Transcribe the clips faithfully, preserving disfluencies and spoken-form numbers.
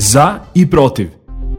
Za i protiv.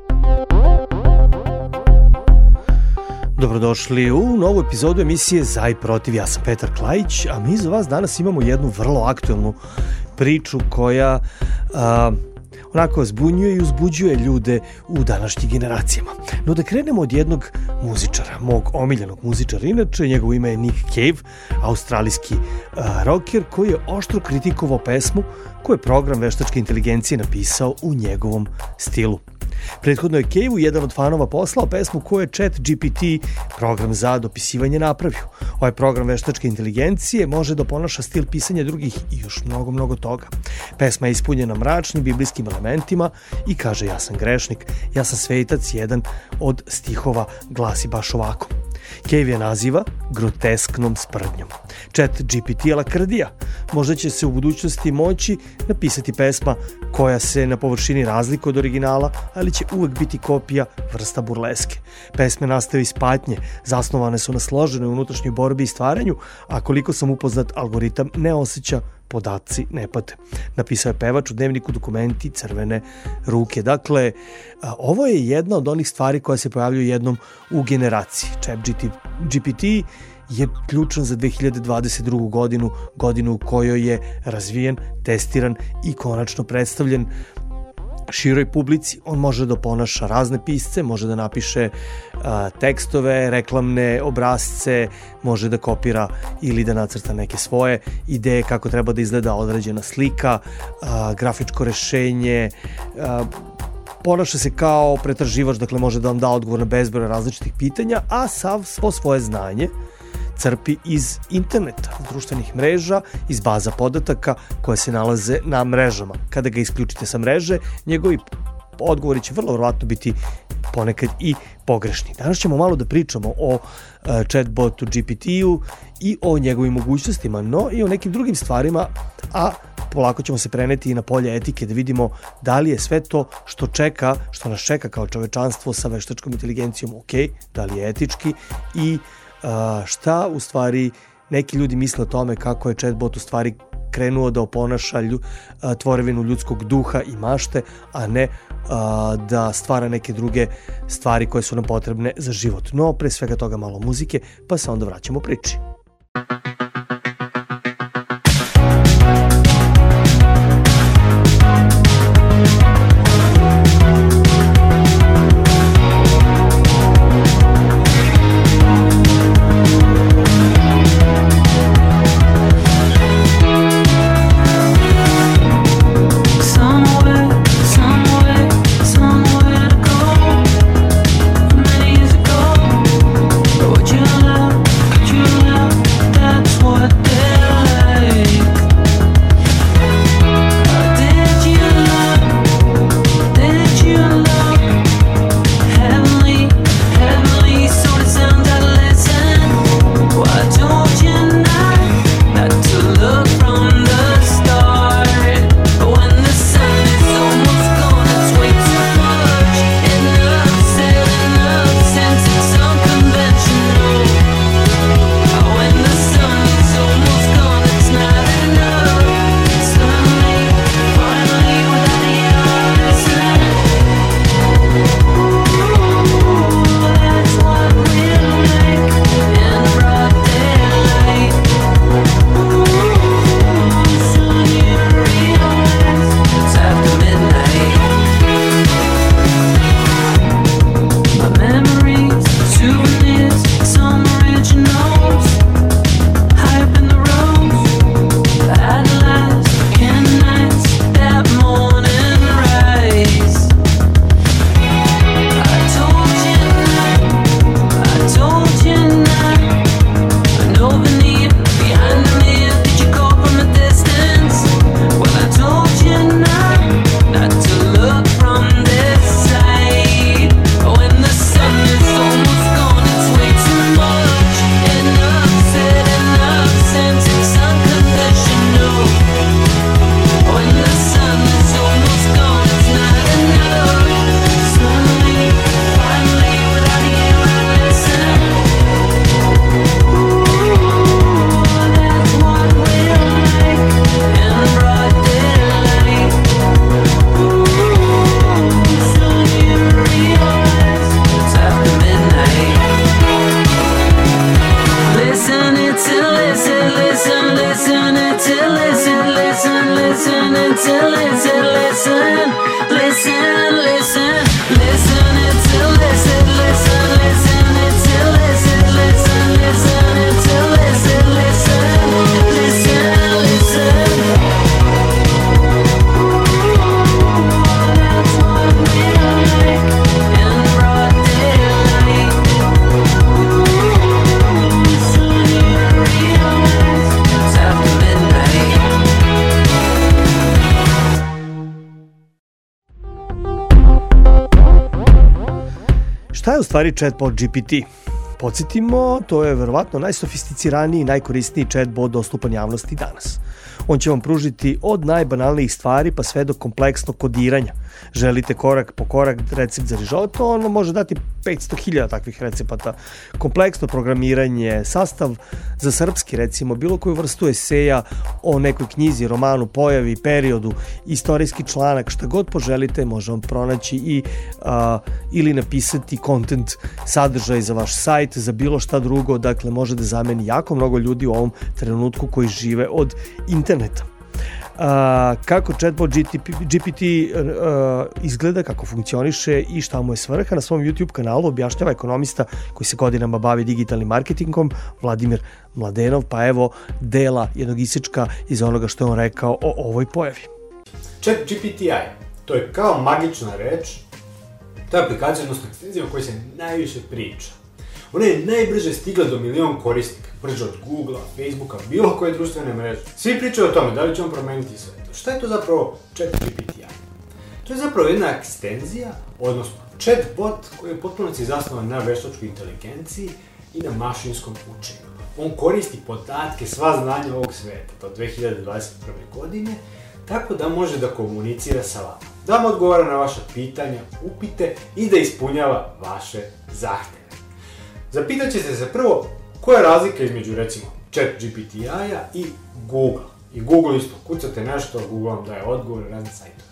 Dobrodošli u novu epizodu emisije Za i protiv. Ja sam Petar Klajić, a mi za vas danas imamo jednu vrlo aktuelnu priču koja a, onako zbunjuje i uzbuđuje ljude u današnjim generacijama. No da krenemo od jednog muzičara, mog omiljenog muzičara, inače njegovo ime je Nick Cave, australijski a, rocker koji je oštro kritikovao pesmu koju je program veštačke inteligencije napisao u njegovom stilu. Prethodno je Cave-u jedan od fanova poslao pesmu koju je Chat G P T, program za dopisivanje, napravio. Ovaj program veštačke inteligencije može da ponaša stil pisanja drugih i još mnogo, mnogo toga. Pesma je ispunjena mračnim biblijskim elementima i kaže: ja sam grešnik, ja sam svetac, jedan od stihova glasi baš ovako. Cave je naziva grotesknom sprdnjom. Chat G P T je lakrdija. Možda će se u budućnosti moći napisati pesma koja se na površini razlikuje od originala, ali će uvek biti kopija, vrsta burleske. Pesme nastaju iz patnje, zasnovane su na složenoj unutrašnjoj borbi i stvaranju, a koliko sam upoznat, algoritam ne osjeća, podaci ne pate. Napisao je pevač u dnevniku Dokumenti crvene ruke. Dakle, ovo je jedna od onih stvari koja se pojavljaju jednom u generaciji. Chat G P T je ključan za dve hiljade dvadeset drugu godinu, godinu u kojoj je razvijen, testiran i konačno predstavljen široj publici. On može da ponaša razne pisce, može da napiše a, tekstove, reklamne obrazce, može da kopira ili da nacrta neke svoje ideje kako treba da izgleda određena slika, a, grafičko rešenje, a, ponaša se kao pretraživač, dakle može da vam da odgovor na bezbroj različitih pitanja, a sav svo svoje znanje crpi iz interneta, društvenih mreža, iz baza podataka koje se nalaze na mrežama. Kada ga isključite sa mreže, njegovi odgovori će vrlo vjerojatno biti ponekad i pogrešni. Danas ćemo malo da pričamo o uh, chatbotu G P T-u i o njegovim mogućnostima, no i o nekim drugim stvarima, a polako ćemo se preneti i na polje etike da vidimo da li je sve to što čeka, što nas čeka kao čovečanstvo sa veštačkom inteligencijom ok, da li je etički i Uh, šta u stvari neki ljudi misle o tome kako je chatbot u stvari krenuo da oponaša lju, uh, tvorevinu ljudskog duha i mašte, a ne uh, da stvara neke druge stvari koje su nam potrebne za život. No, pre svega toga malo muzike, pa se onda vraćamo priči. Would you love, could you love Šta je u stvari chatbot G P T? Podsjetimo, to je verovatno najsofisticiraniji i najkorisniji chatbot dostupan javnosti danas. On će vam pružiti od najbanalnijih stvari pa sve do kompleksnog kodiranja. Želite korak po korak recept za rižoto, on vam može dati petsto hiljada takvih recepata. Kompleksno programiranje, sastav za srpski recimo, bilo koju vrstu eseja o nekoj knjizi, romanu, pojavi, periodu, istorijski članak, šta god poželite, može vam pronaći i a, ili napisati content, sadržaj za vaš sajt, za bilo šta drugo, dakle može da zameni jako mnogo ljudi u ovom trenutku koji žive od interneta. Uh, kako chatbot G P T uh, izgleda, kako funkcioniše i šta mu je svrha, na svom YouTube kanalu objašnjava ekonomista koji se godinama bavi digitalnim marketingom, Vladimir Mladenov, pa evo dela jednog isečka iz onoga što je on rekao o ovoj pojavi. Chat G P T I, to je kao magična reč, to je aplikacija, odnosno ekstenzija o kojoj se najviše priča. Ona je najbrže stigla do milion korisnika, brže od Googlea, Facebooka, bilo koje društvene mreže. Svi pričaju o tome, da li će on promeniti sve to. Šta je to zapravo chat G P T I? To je zapravo jedna ekstenzija, odnosno chatbot koji je potpuno zasnovan na veštačkoj inteligenciji i na mašinskom učenju. On koristi podatke, sva znanja ovog sveta do dve hiljade dvadeset prve. godine, tako da može da komunicira sa vama, da vam odgovara na vaša pitanja, upite i da ispunjava vaše zahteve. Zapitat ćete se prvo, koja je razlika između, recimo, chat G P T I-a i Google. I Google isto, kucate nešto, Google vam daje odgovor na razne sajtove.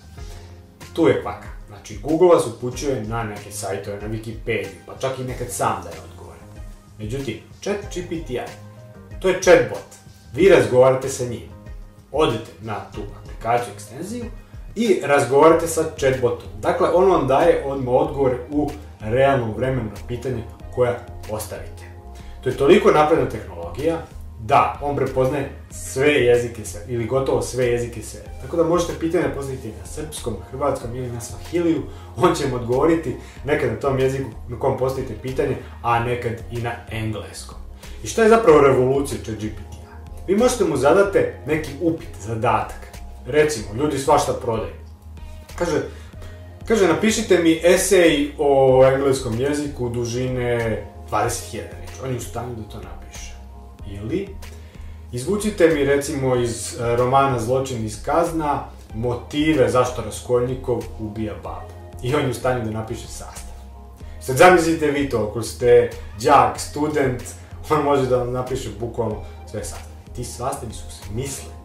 Tu je kvaka. Znači, Google vas upućuje na neke sajtove, na Wikipediju, pa čak i nekad sam daje odgovore. Međutim, chat G P T I, to je chatbot. Vi razgovarate sa njim. Odete na tu aplikaciju, ekstenziju i razgovarate sa chatbotom. Dakle, on vam daje odmah odgovore u realnom vremenu na pitanje koja postavite. To je toliko napredna tehnologija da on prepoznaje sve jezike sveta, ili gotovo sve jezike sveta. Tako da možete pitanje postaviti na srpskom, hrvatskom ili na svahiliju, on će vam odgovoriti nekad na tom jeziku na kom postavite pitanje, a nekad i na engleskom. I šta je zapravo revolucija chat G P T I? Vi možete mu zadate neki upit, zadatak. Recimo, ljudi svašta prodaju. Kaže, Kaže, napišite mi esej o engleskom jeziku dužine dvadeset hiljada riječi. On je u stanju da to napiše. Ili, izvucite mi recimo iz romana Zločin iz kazna motive zašto Raskolnikov ubija babu. I on je u stanju da napiše sastav. Sad zamislite vi to, ako ste đak, student, on može da vam napiše bukvalno sve sastave. Ti sastavi su smisleni.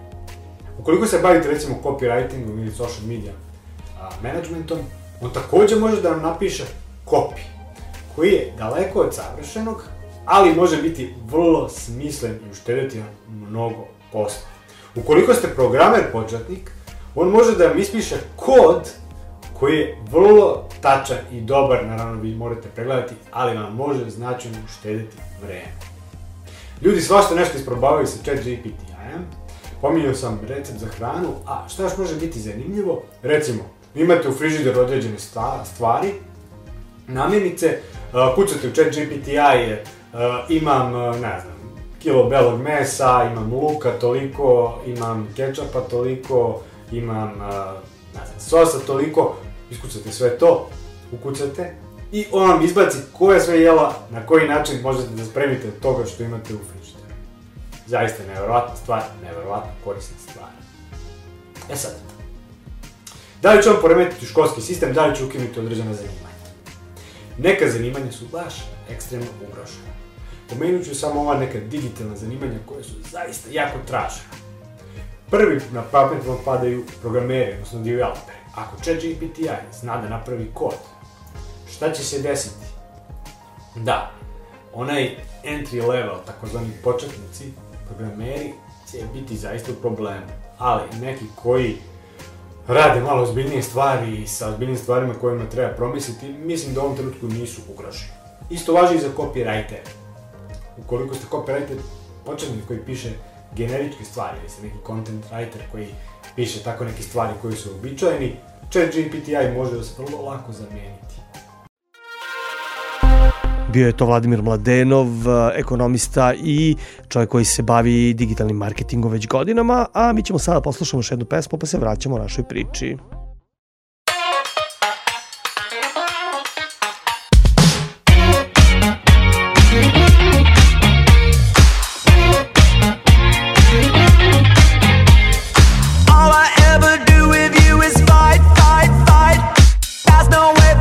Ukoliko se bavite recimo copywritingom ili social media managementom, on također može da nam napiše copy, koji je daleko od savršenog, ali može biti vrlo smislen i uštediti mnogo posla. Ukoliko ste programer početnik, on može da vam ispiše kod koji je vrlo tačan i dobar, naravno vi morate pregledati, ali vam može značajno uštediti vreme. Ljudi svašta nešto isprobavaju sa chat G P T I-em, pominjao sam recept za hranu, a šta još može biti zanimljivo? Recimo, imate u frižideru određene stvari, namirnice, kucate u chat G P T I, imam, ne znam, kilo belog mesa, imam luka toliko, imam kečapa toliko, imam, ne znam, sosa toliko, iskucate sve to, ukucate i on vam izbaci koje sve jela, na koji način možete da spremite od toga što imate u frižideru. Zaista nevjerovatna stvar, nevjerovatno korisna stvar. E sad, da li će on poremetiti školski sistem, da li će ukinuti određena zanimanja? Neka zanimanja su baš ekstremno ugrožena. Pomenut ću samo ova neka digitalna zanimanja koje su zaista jako tražena. Prvi na pamet vam padaju programeri, odnosno developeri. Ako chat G P T I zna da napravi kod, šta će se desiti? Da, onaj entry level, takozvani početnici, programeri, će biti zaista u problemu. Ali neki koji rade malo ozbiljnije stvari i sa ozbiljnim stvarima kojima treba promisliti, mislim da u ovom trenutku nisu ugroženi. Isto važi i za copywriter. Ukoliko ste copywriter početnik koji piše generičke stvari, ili ste neki content writer koji piše tako neke stvari koji su uobičajeni, chat G P T I može da se vrlo lako zamijeniti. Bio je to Vladimir Mladenov, ekonomista i čovjek koji se bavi digitalnim marketingom već godinama, a mi ćemo sada poslušati još jednu pesmu pa se vraćamo našoj priči.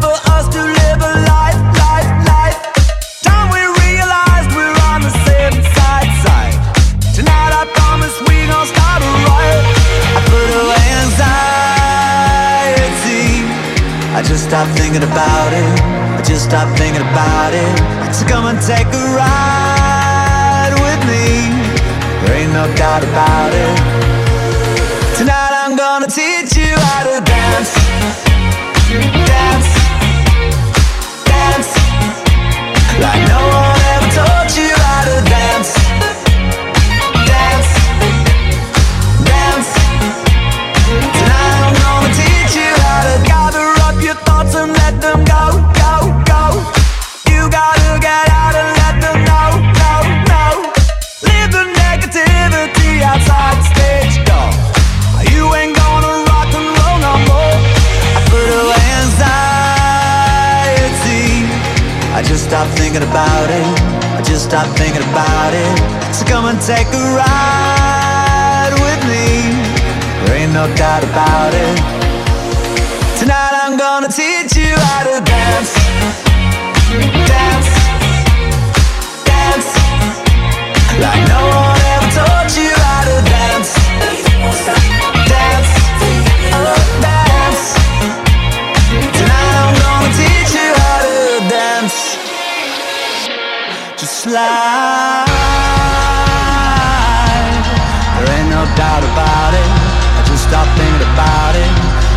for us to live a life, life, life. Time we realized we're on the same side, side. Tonight I promise we gon' start a riot. I put away anxiety. I just stopped thinking about it. I just stopped thinking about it. So come and take a ride with me. There ain't no doubt about it. Tonight I'm gonna teach you how to dance. Dance. Dance. Like no one ever taught you how to dance. Dance. Dance. Tonight I'm gonna teach you how to gather up your thoughts and let them go, go, go. You gotta get out and let them know, no, no. Leave the negativity outside the stage door. You ain't gonna rock and roll no more. I put away anxiety. I just stopped thinking about it. I just stopped thinking about it. So come and take a ride with me. There ain't no doubt about it. Tonight I'm gonna teach you how to dance. Dance. Dance. Like no one ever taught you how to dance. Dance. Oh, dance. Tonight I'm gonna teach you how to dance. Just slide. There ain't no doubt about it. I just stopped thinking about it.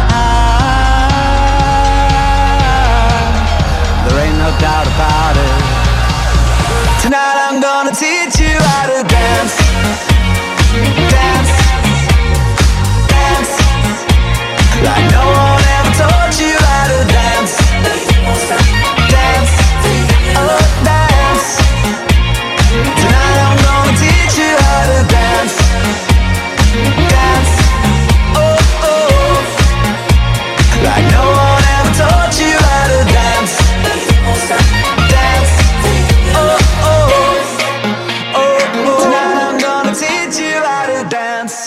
There ain't no doubt about it. Tonight I'm gonna teach you how to dance. Dance. Dance. Like no one ever taught you how to dance. Dance. Oh, dance. Tonight I'm gonna teach you how to dance. Dance. Oh, oh. Like no one ever taught you how to dance. Dance. Oh, oh. Oh, oh. Tonight I'm gonna teach you how to dance.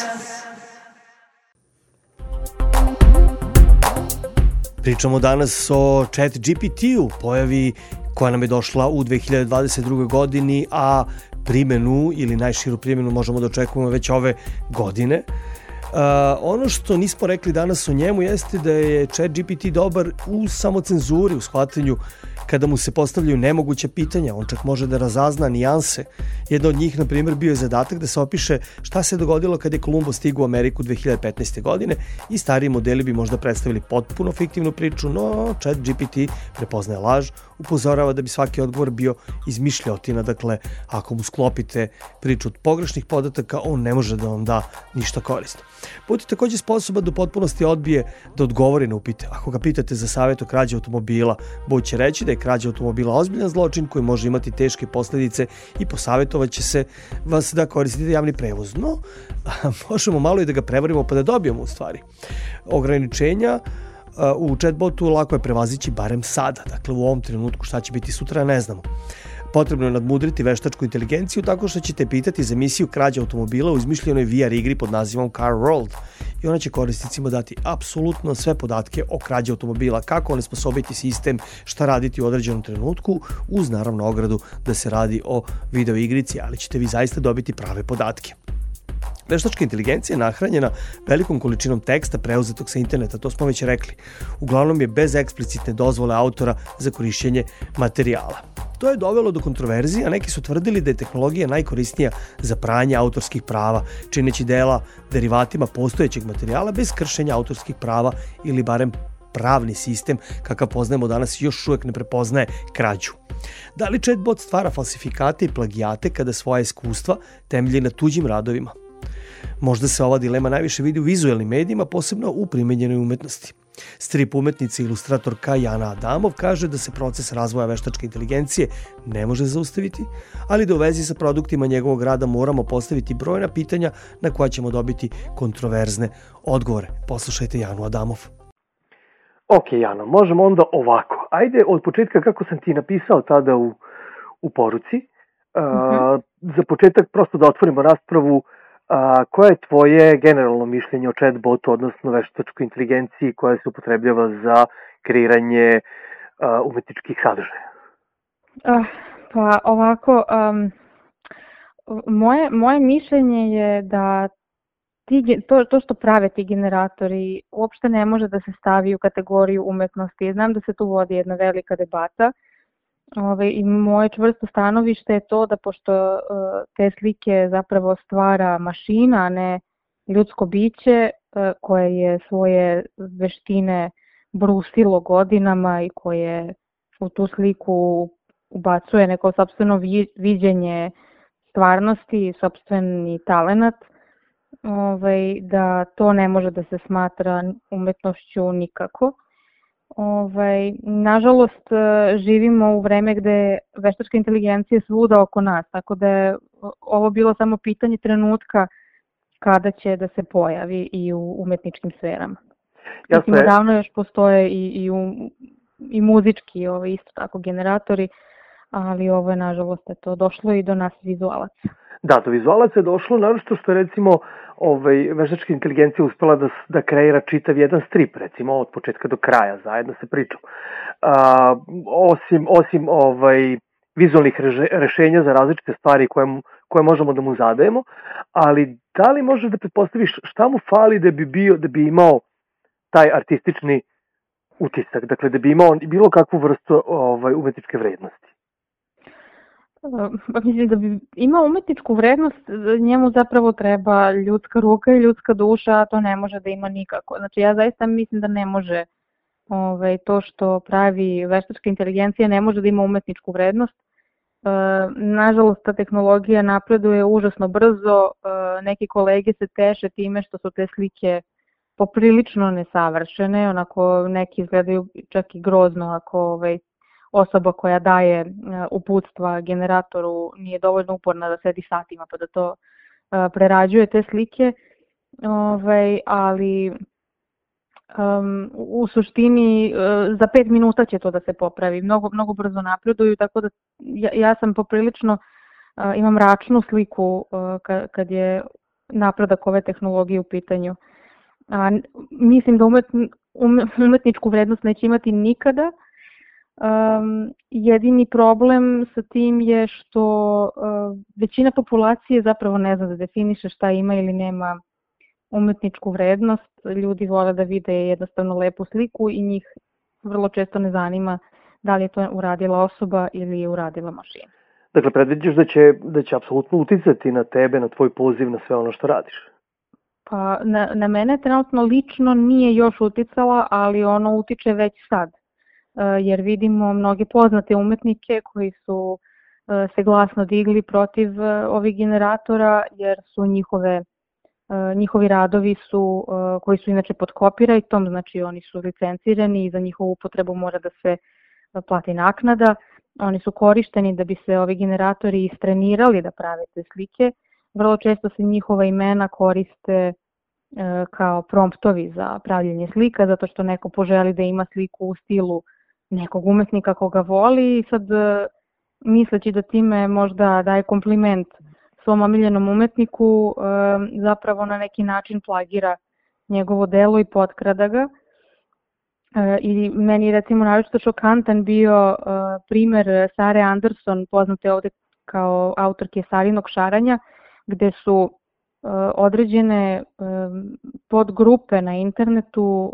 Pričamo danas o ChatGPT-u, pojavi koja nam je došla u dve hiljade dvadeset druge godini, a primjenu ili najširu primjenu možemo da očekujemo već ove godine. Uh, ono što nismo rekli danas o njemu jeste da je ChatGPT dobar u samocenzuri, u shvatanju kada mu se postavljaju nemoguća pitanja. On čak može da razazna nijanse. Jedna od njih, na primjer, bio je zadatak da se opiše šta se dogodilo kada je Kolumbo stigao u Ameriku dve hiljade petnaeste. godine i stariji modeli bi možda predstavili potpuno fiktivnu priču, no ChatGPT prepoznaje laž, upozorava da bi svaki odgovor bio izmišljotina. Dakle, ako mu sklopite priču od pogrešnih podataka, on ne može da vam da ništa korisno. Bot je također sposoban da u potpunosti odbije da odgovori na upite. Ako ga pitate za savjet o krađi automobila, Bot će reći da je krađa automobila ozbiljan zločin koji može imati teške posljedice i posavjetovat će se vas da koristite javni prevoz. No, možemo malo i da ga prevarimo pa da dobijemo u stvari ograničenja. U chatbotu lako je prevazići barem sada. Dakle, u ovom trenutku šta će biti sutra ne znamo. Potrebno je nadmudriti veštačku inteligenciju tako što ćete pitati za emisiju krađe automobila u izmišljenoj V R igri pod nazivom Car World. I ona će korisnicima dati apsolutno sve podatke o krađi automobila, kako onesposobiti sistem, šta raditi u određenom trenutku, uz naravno ogradu da se radi o video igrici, ali ćete vi zaista dobiti prave podatke. Veštačka inteligencija je nahranjena velikom količinom teksta preuzetog sa interneta, to smo već rekli. Uglavnom je bez eksplicitne dozvole autora za korišćenje materijala. To je dovelo do kontroverzije, a neki su tvrdili da je tehnologija najkorisnija za pranje autorskih prava, čineći dela derivatima postojećeg materijala bez kršenja autorskih prava ili barem pravni sistem kakav poznajemo danas još uvijek ne prepoznaje krađu. Da li chatbot stvara falsifikate i plagijate kada svoja iskustva temelji na tuđim radovima? Možda se ova dilema najviše vidi u vizualnim medijima, posebno u primenjenoj umetnosti. Strip umetnica i ilustratorka Jana Adamov kaže da se proces razvoja veštačke inteligencije ne može zaustaviti, ali da u vezi sa produktima njegovog rada moramo postaviti brojna pitanja na koja ćemo dobiti kontroverzne odgovore. Poslušajte Janu Adamov. Ok, Jano, možemo onda ovako. Ajde od početka kako sam ti napisao tada u, u poruci. Mm-hmm. Uh, za početak prosto da otvorimo raspravu. A, koje je tvoje generalno mišljenje o chatbotu, odnosno veštačkoj inteligenciji koja se upotrebljava za kreiranje uh, umetničkih sadržaja? Uh, pa ovako, um, moje, moje mišljenje je da ti, to, to što prave ti generatori uopšte ne može da se stavi u kategoriju umetnosti. Znam da se tu vodi jedna velika debata. Ove, i moje čvrsto stanovište je to da pošto uh, te slike zapravo stvara mašina, a ne ljudsko biće uh, koje je svoje veštine brusilo godinama i koje u tu sliku ubacuje neko sopstveno vi, viđenje stvarnosti i sopstveni talenat, ove, da to ne može da se smatra umetnošću nikako. Ovaj, nažalost, živimo u vreme gde veštačka inteligencija je svuda oko nas, tako da je ovo bilo samo pitanje trenutka kada će da se pojavi i u umetničkim sferama. Mislim, odavno još postoje i, i, u, i muzički ovaj, isto tako generatori, ali ovo je nažalost to došlo i do nas vizualaca. Da, do vizualaca je došlo, naročito što je recimo ovaj, veštačka inteligencija uspela da, da kreira čitav jedan strip, recimo od početka do kraja, zajedno se pričam. A, osim osim ovaj, vizualnih rešenja za različite stvari koje, koje možemo da mu zadajemo, ali da li možeš da pretpostaviš šta mu fali da bi, bio, da bi imao taj artistični utisak, dakle da bi imao bilo kakvu vrstu ovaj, umetničke vrednosti? Pa mislim da bi imao umetničku vrednost, njemu zapravo treba ljudska ruka i ljudska duša, a to ne može da ima nikako. Znači ja zaista mislim da ne može ovaj, to što pravi veštačka inteligencija ne može da ima umetničku vrednost. E, nažalost, ta tehnologija napreduje užasno brzo, e, neki kolege se teše time što su te slike poprilično nesavršene, onako neki izgledaju čak i grozno ako ovaj, osoba koja daje uputstva generatoru nije dovoljno uporna da sedi satima pa da to prerađuje te slike, ovaj, ali um, u suštini za pet minuta će to da se popravi, mnogo, mnogo brzo napreduju, tako da ja, ja sam poprilično, uh, imam mračnu sliku uh, kad je napredak ove tehnologije u pitanju. A, mislim da umetni, umetničku vrednost neće imati nikada. Um, jedini problem sa tim je što uh, većina populacije zapravo ne zna da definiše šta ima ili nema umetničku vrednost. Ljudi vole da vide jednostavno lepu sliku i njih vrlo često ne zanima da li je to uradila osoba ili je uradila mašina. Dakle, predviđaš da će, da će apsolutno uticati na tebe, na tvoj poziv, na sve ono što radiš? Pa na, na mene trenutno lično nije još uticala, ali ono utiče već sad. Jer vidimo mnoge poznate umetnike koji su se glasno digli protiv ovih generatora, jer su njihove, njihovi radovi su, koji su inače pod copyrightom, znači oni su licencirani i za njihovu upotrebu mora da se plati naknada. Oni su korišteni da bi se ovi generatori istrenirali da prave te slike. Vrlo često se njihova imena koriste kao promptovi za pravljenje slika, zato što neko poželi da ima sliku u stilu nekog umetnika koga voli i sad misleći da time možda daje kompliment svom omiljenom umetniku, zapravo na neki način plagira njegovo delo i potkrada ga. I meni je recimo naročito šokantan bio primer Sare Anderson, poznate ovde kao autorke Sarinog šaranja, gde su određene podgrupe na internetu,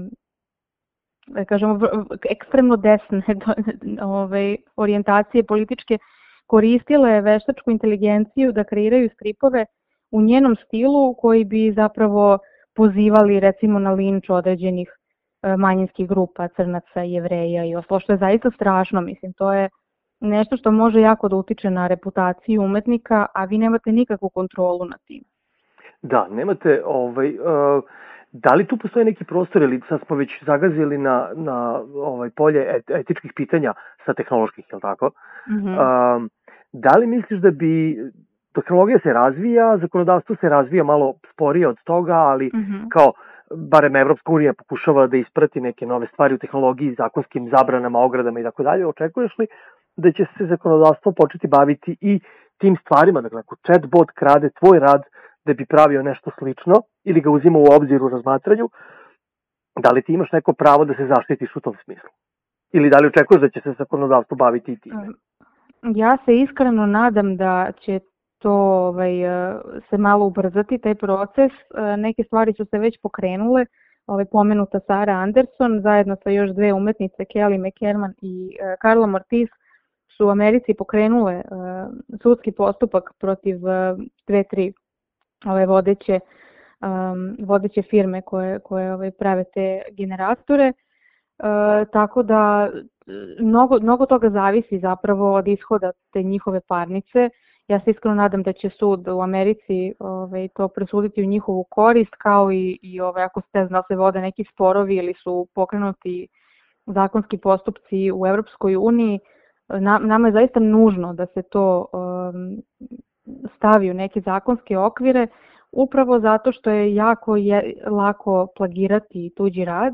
da kažemo, ekstremno desne ove, orijentacije političke, koristile veštačku inteligenciju da kreiraju stripove u njenom stilu koji bi zapravo pozivali recimo na linč određenih manjinskih grupa, crnaca, jevreja i ostalo, što je zaista strašno. Mislim, to je nešto što može jako da utiče na reputaciju umetnika, a vi nemate nikakvu kontrolu nad tim. Da, nemate, ovaj, uh, da li tu postoji neki prostor, ili sad smo već zagazili na, na ovaj, polje et, etičkih pitanja sa tehnoloških, je li tako? Mm-hmm. Uh, da li misliš da bi, tehnologija se razvija, zakonodavstvo se razvija malo sporije od toga, ali mm-hmm. kao, barem Evropska unija pokušava da isprati neke nove stvari u tehnologiji, zakonskim zabranama, ogradama i tako dalje, očekuješ li da će se zakonodavstvo početi baviti i tim stvarima, dakle, ako chatbot krade tvoj rad da bi pravio nešto slično ili ga uzima u obzir u razmatranju, da li ti imaš neko pravo da se zaštitiš u tom smislu? Ili da li očekuješ da će se zakonodavstvo baviti i time? Ja se iskreno nadam da će to ovaj, se malo ubrzati, taj proces. Neke stvari su se već pokrenule. Ovaj, pomenuta Sara Anderson, zajedno sa još dve umetnice, Kelly McCarman i Carla Mortiz, su u Americi pokrenule uh, sudski postupak protiv uh, dve, tri ove vodeće, um, vodeće firme koje, koje ove, prave te generatore. Uh, tako da mnogo, mnogo toga zavisi zapravo od ishoda te njihove parnice. Ja se iskreno nadam da će sud u Americi ove, to presuditi u njihovu korist, kao i, i ove, ako ste znali se vode neki sporovi ili su pokrenuti zakonski postupci u Evropskoj uniji. Na, nama je zaista nužno da se to um, stavi u neke zakonske okvire, upravo zato što je jako je, lako plagirati tuđi rad.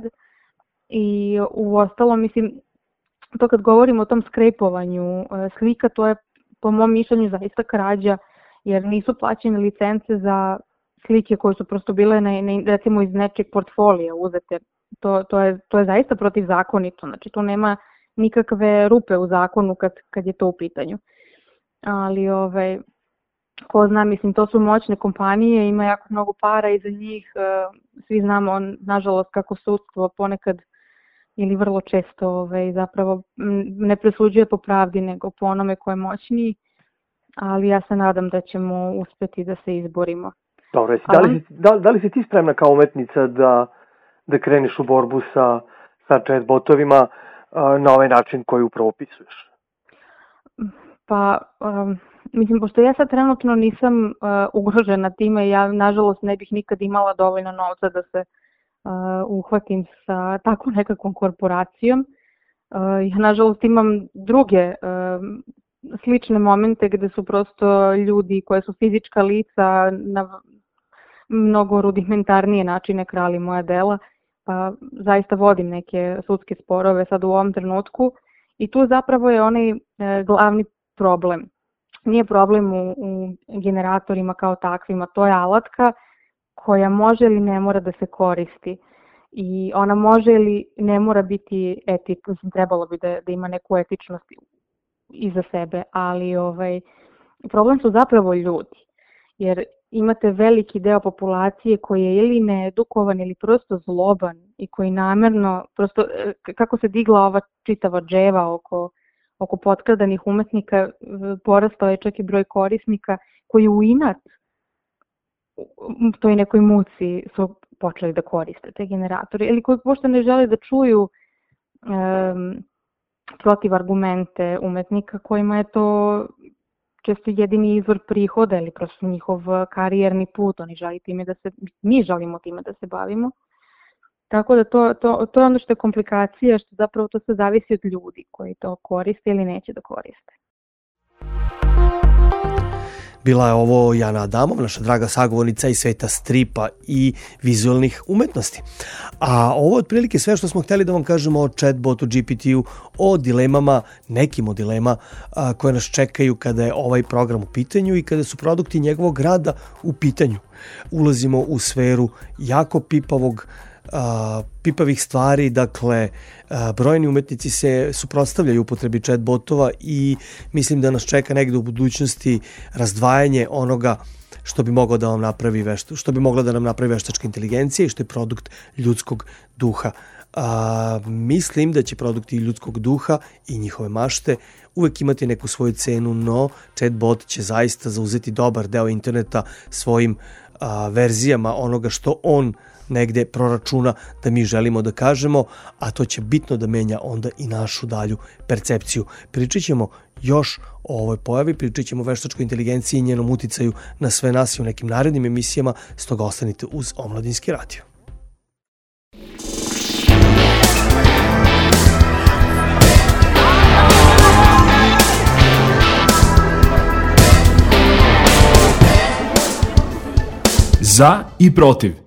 I u ostalo, mislim, to kad govorimo o tom skrejpovanju slika, to je po mom mišljenju zaista krađa, jer nisu plaćene licence za slike koje su prosto bile na, na, recimo iz nečeg portfolija uzete. To, to, je, to je zaista protivzakonito, znači tu nema nikakve rupe u zakonu kad, kad je to u pitanju. Ali ovaj, ko zna, mislim, to su moćne kompanije, ima jako mnogo para iza njih, svi znamo, nažalost, kako sudstvo ponekad ili vrlo često ovaj, zapravo ne presuđuje po pravdi, nego po onome ko je moćniji, ali ja se nadam da ćemo uspeti da se izborimo. Dobro, jesi, da, li si, da, da li si ti spremna kao umetnica da, da kreneš u borbu sa, sa chatbotovima na ovaj način koji upravo opisuješ? Pa, um, mislim, pošto ja sad trenutno nisam uh, ugrožena time, ja nažalost ne bih nikad imala dovoljno novca da se uh, uhvatim sa takvom nekakvom korporacijom. Uh, ja nažalost imam druge uh, slične momente gde su prosto ljudi koje su fizička lica na mnogo rudimentarnije načine krali moja dela. Pa zaista vodim neke sudske sporove sad u ovom trenutku i tu zapravo je onaj e, glavni problem. Nije problem u, u generatorima kao takvima, to je alatka koja može ili ne mora da se koristi i ona može ili ne mora biti etik, mislim, trebalo bi da, da ima neku etičnost iza sebe, ali ovaj, problem su zapravo ljudi, jer imate veliki deo populacije koji je ili needukovan ili prosto zloban i koji namerno, prosto kako se digla ova čitava dževa oko, oko potkradanih umetnika, porastao je čak i broj korisnika koji u inat u toj nekoj muci su počeli da koriste te generatore ili koji pošto ne žele da čuju um, protiv argumente umetnika kojima je to često jedini izvor prihoda ili prosto njihov karijerni put, oni želi time da se, mi želimo time da se bavimo. Tako da to, to, to je ono što je komplikacija, što zapravo to se zavisi od ljudi koji to koriste ili neće da koriste. Bila je ovo Jana Adamov, naša draga sagovornica iz sveta stripa i vizualnih umetnosti. A ovo je otprilike sve što smo hteli da vam kažemo o chatbotu, G P T-u, o dilemama, nekim od dilema a, koje nas čekaju kada je ovaj program u pitanju i kada su produkti njegovog rada u pitanju. Ulazimo u sferu jako pipavog Uh, pipavih stvari, dakle uh, brojni umetnici se suprotstavljaju upotrebi chatbotova i mislim da nas čeka negde u budućnosti razdvajanje onoga što bi moglo da vam napravi vešta, što bi mogla da nam napravi veštačka inteligencija i što je produkt ljudskog duha. Uh, mislim da će produkti ljudskog duha i njihove mašte uvek imati neku svoju cenu, no chatbot će zaista zauzeti dobar deo interneta svojim uh, verzijama onoga što on negde proračuna da mi želimo da kažemo, a to će bitno da menja onda i našu dalju percepciju. Pričat ćemo još o ovoj pojavi, pričat ćemo o veštačkoj inteligenciji i njenom uticaju na sve nas i u nekim narednim emisijama, stoga ostanite uz Omladinski radio. Za i protiv.